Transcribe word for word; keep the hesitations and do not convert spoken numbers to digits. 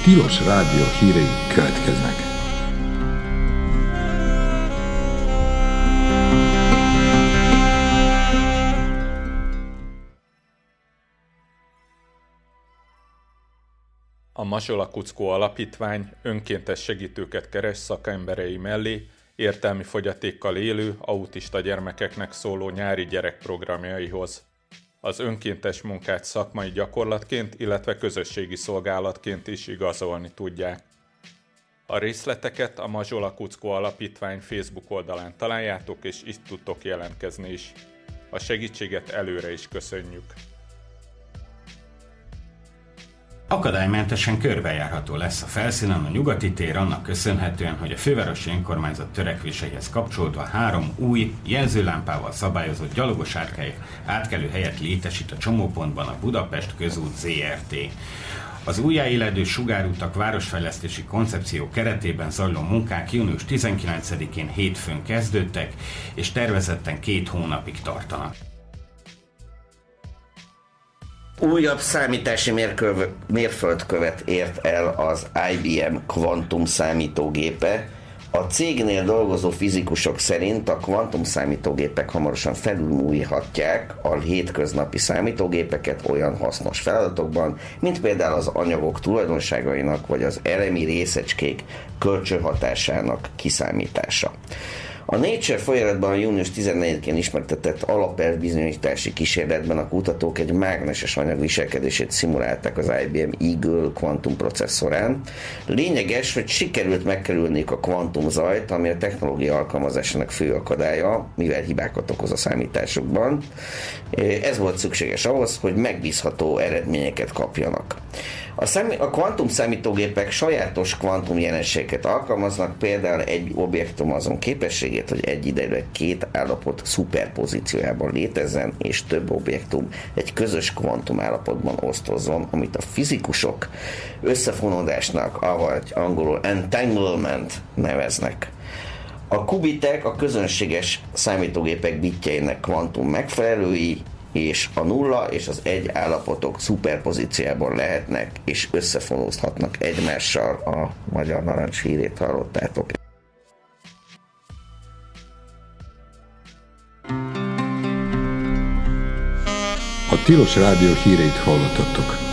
Tilos Rádió hírei következnek. A Mazsola Kuckó Alapítvány önkéntes segítőket keres szakemberei mellé értelmi fogyatékkal élő, autista gyermekeknek szóló nyári gyerekprogramjaihoz. Az önkéntes munkát szakmai gyakorlatként, illetve közösségi szolgálatként is igazolni tudják. A részleteket a Mazsola Kuckó Alapítvány Facebook oldalán találjátok, és itt tudtok jelentkezni is. A segítséget előre is köszönjük. Akadálymentesen körbejárható lesz a felszínen a Nyugati tér annak köszönhetően, hogy a fővárosi önkormányzat törekvéseihez kapcsolódva három új, jelzőlámpával szabályozott gyalogos átkelő helyet létesít a csomópontban a Budapest Közút zé er té. Az újjáéledő sugárutak városfejlesztési koncepció keretében zajló munkák június tizenkilencedikén hétfőn kezdődtek, és tervezetten két hónapig tartanak. Újabb számítási mérköv, mérföldkövet ért el az i bé em Quantum számítógépe. A cégnél dolgozó fizikusok szerint a kvantum számítógépek hamarosan felülmúlhatják a hétköznapi számítógépeket olyan hasznos feladatokban, mint például az anyagok tulajdonságainak vagy az elemi részecskék kölcsönhatásának kiszámítása. A Nature folyamatban június tizennegyedikén ismertetett alapelvbizonyítási kísérletben a kutatók egy mágneses anyag viselkedését szimulálták az i bé em Eagle kvantum processzorán. Lényeges, hogy sikerült megkerülniük a kvantumzajt, ami a technológia alkalmazásának fő akadálya, mivel hibákat okoz a számításokban. Ez volt szükséges ahhoz, hogy megbízható eredményeket kapjanak. A, szám- a kvantum számítógépek sajátos kvantum jelenségeket alkalmaznak, például egy objektum azon képességét, hogy egyidejűleg két állapot szuperpozíciójában létezzen, és több objektum egy közös kvantum állapotban osztozzon, amit a fizikusok összefonódásnak, avagy angolul entanglement neveznek. A kubitek a közönséges számítógépek bitjeinek kvantum megfelelői, és a nulla és az egy állapotok szuperpozíciában lehetnek, és összefonózhatnak egymással. A Magyar Narancs hírét hallottátok. A Tilos Rádió híreit hallottatok.